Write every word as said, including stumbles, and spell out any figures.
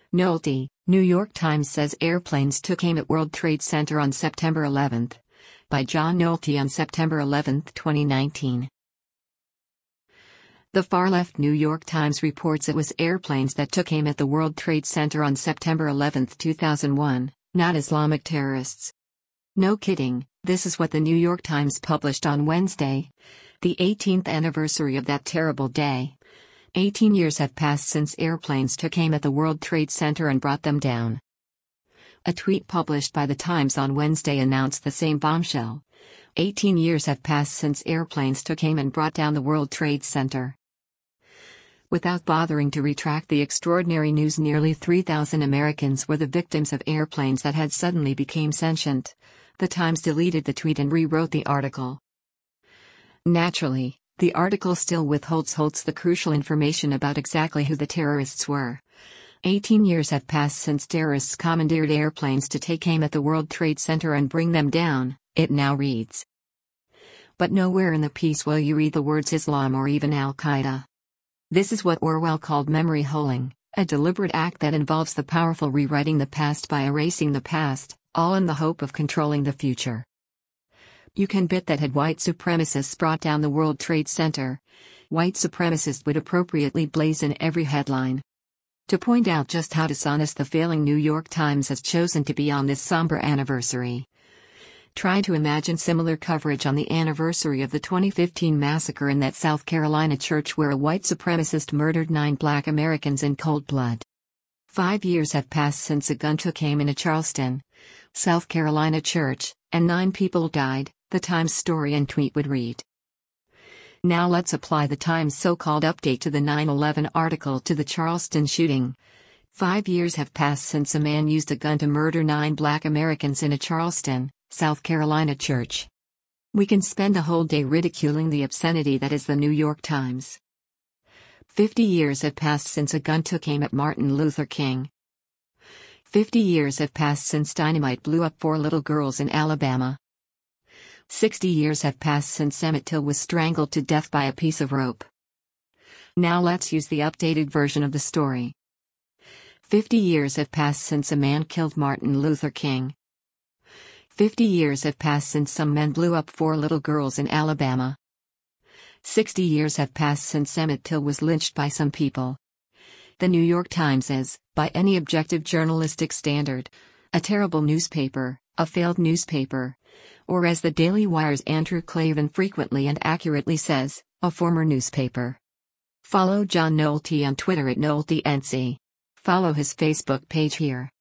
Nolte, New York Times says airplanes took aim at World Trade Center on September eleventh. By John Nolte on September eleventh, twenty nineteen. The far-left New York Times reports it was airplanes that took aim at the World Trade Center on September eleventh, two thousand one, not Islamic terrorists. No kidding, this is what the New York Times published on Wednesday, the eighteenth anniversary of that terrible day. eighteen years have passed since airplanes took aim at the World Trade Center and brought them down. A tweet published by the Times on Wednesday announced the same bombshell. eighteen years have passed since airplanes took aim and brought down the World Trade Center. Without bothering to retract the extraordinary news, nearly three thousand Americans were the victims of airplanes that had suddenly become sentient. The Times deleted the tweet and rewrote the article. Naturally, the article still withholds holds the crucial information about exactly who the terrorists were. eighteen years have passed since terrorists commandeered airplanes to take aim at the World Trade Center and bring them down, it now reads. But nowhere in the piece will you read the words Islam or even Al-Qaeda. This is what Orwell called memory holing, a deliberate act that involves the powerful rewriting the past by erasing the past, all in the hope of controlling the future. You can bet that had white supremacists brought down the World Trade Center, white supremacists would appropriately blazon every headline. To point out just how dishonest the failing New York Times has chosen to be on this somber anniversary, try to imagine similar coverage on the anniversary of the twenty fifteen massacre in that South Carolina church where a white supremacist murdered nine black Americans in cold blood. Five years have passed since a gun took aim in a Charleston, South Carolina church, and nine people died, the Times story and tweet would read. Now let's apply the Times' so-called update to the nine eleven article to the Charleston shooting. Five years have passed since a man used a gun to murder nine black Americans in a Charleston, South Carolina church. We can spend a whole day ridiculing the obscenity that is the New York Times. Fifty years have passed since a gun took aim at Martin Luther King. Fifty years have passed since dynamite blew up four little girls in Alabama. Sixty years have passed since Emmett Till was strangled to death by a piece of rope. Now let's use the updated version of the story. Fifty years have passed since a man killed Martin Luther King. Fifty years have passed since some men blew up four little girls in Alabama. Sixty years have passed since Emmett Till was lynched by some people. The New York Times is, by any objective journalistic standard, a terrible newspaper, a failed newspaper, or as the Daily Wire's Andrew Klavan frequently and accurately says, a former newspaper. Follow John Nolte on Twitter at NolteNC. Follow his Facebook page here.